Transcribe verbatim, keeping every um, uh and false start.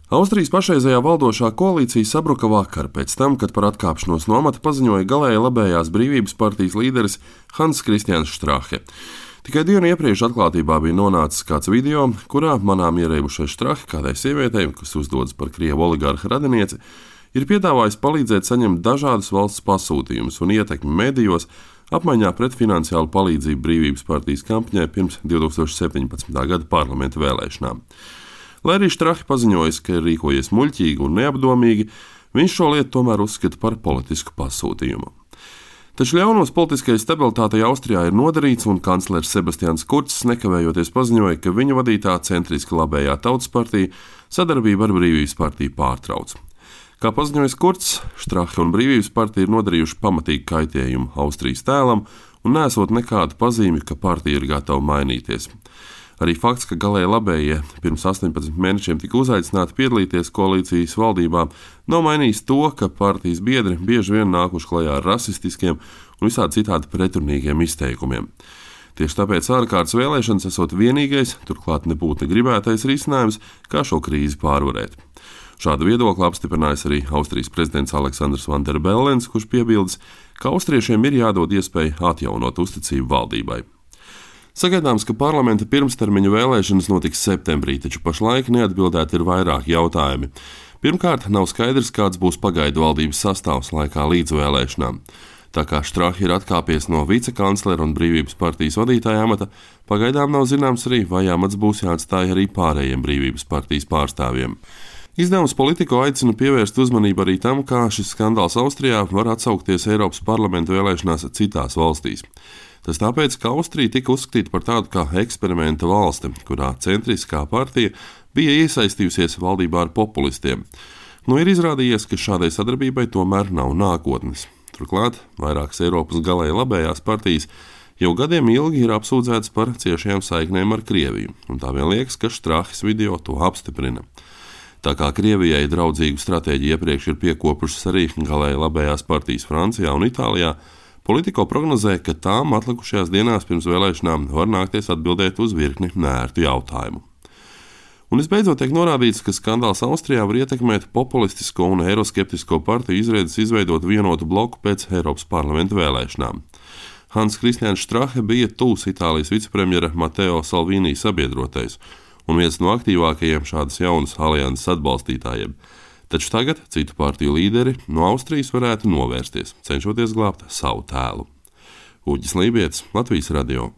Austrijas pašreizējā valdošā koalīcija sabruka vakar pēc tam, kad par atkāpšanos no amata paziņoja galēji labējās Brīvības partijas līderis Hans Kristians Strahe. Tikai dienu iepriekš atklātībā bija nonācis kāds video, kurā manām ierēbušais Strahe kādai sievietei, kas uzdodas par krievu oligarha radinieci, ir piedāvājis palīdzēt saņemt dažādus valsts pasūtījumus un ietekmi medijos apmaiņā pret finansiālu palīdzību Brīvības partijas kampaņai pirms divi tūkstoši septiņpadsmitā gada parlamenta vēlēšanām. Lai arī Strahe paziņojis, ka ir rīkojies muļķīgi un neapdomīgi, viņš šo lietu tomēr uzskata par politisku pasūtījumu. Taču ļaunos politiskajai stabilitātei Austrijā ir nodarīts, un kanclers Sebastians Kurcs nekavējoties paziņoja, ka viņa vadītā centriski labējā Tautas partija sadarbību ar Brīvības partiju pārtrauc. Kā paziņojis Kurcs, Strahe un Brīvības partija ir nodarījuši pamatīgu kaitējumu Austrijas tēlam un nesot nekādu pazīmi, ka partija ir gatava mainīties. Arī fakts, ka galēji labējie pirms astoņpadsmit mēnešiem tika uzaicināti piedalīties koalīcijas valdībā, nav mainījis to, ka partijas biedri bieži vien nākuši klajā ar rasistiskiem un visādi citādi pretrunīgiem izteikumiem. Tieši tāpēc ārkārtas vēlēšanas esot vienīgais, turklāt nebūtu negribētais risinājums, kā šo krīzi pārvarēt. Šādu viedokli apstiprinājis arī Austrijas prezidents Aleksandrs Van der Bellens, kurš piebildes, ka austriešiem ir jādod iespēja atjaunot uzticību valdībai. Sagaidāms, ka parlamenta pirmstermiņu vēlēšanas notiks septembrī, taču pašlaik neatbildēti ir vairāki jautājumi. Pirmkārt, nav skaidrs, kāds būs pagaidu valdības sastāvs laikā līdz vēlēšanām. Tā kā Strahe ir atkāpies no vicekanclera un Brīvības partijas vadītāja amata, pagaidām nav zināms arī, vai amats būs jāatstāj arī pārējiem Brīvības partijas pārstāvjiem. Izdevums Politico aicina pievērst uzmanību arī tam, kā šis skandāls Austrijā var atsaukties Eiropas parlamenta vēlēšanās citās valstīs. Tas tāpēc, ka Austrija tika uzskatīta par tādu kā eksperimenta valsti, kurā centriskā partija bija iesaistījusies valdībā ar populistiem. Nu ir izrādījies, ka šādai sadarbībai tomēr nav nākotnes. Turklāt vairākas Eiropas galēji labējās partijas jau gadiem ilgi ir apsūdzētas par ciešajām saiknēm ar Krieviju, un tā vien liekas, ka Strahes video to apstiprina. Tā kā Krievijai draudzīgu stratēģiju iepriekš ir piekopušas arī galēji labējās partijas Francijā un Itālijā, Politico prognozē, ka tām atlikušajās dienās pirms vēlēšanām var nākties atbildēt uz virkni neērtu jautājumu. Un visbeidzot tiek norādīts, ka skandāls Austrijā var ietekmēt populistisko un eiroskeptisko partiju izredzes izveidot vienotu bloku pēc Eiropas parlamenta vēlēšanām. Hans Kristians Strahe bija tuvs Itālijas vicepremjera Matteo Salvini sabiedrotais un viens no aktīvākajiem šādas jaunas alianses atbalstītājiem. Taču tagad citu partiju līderi no Austrijas varētu novērsties, cenšoties glābt savu tēlu. Uģis Lībietis, Latvijas radio.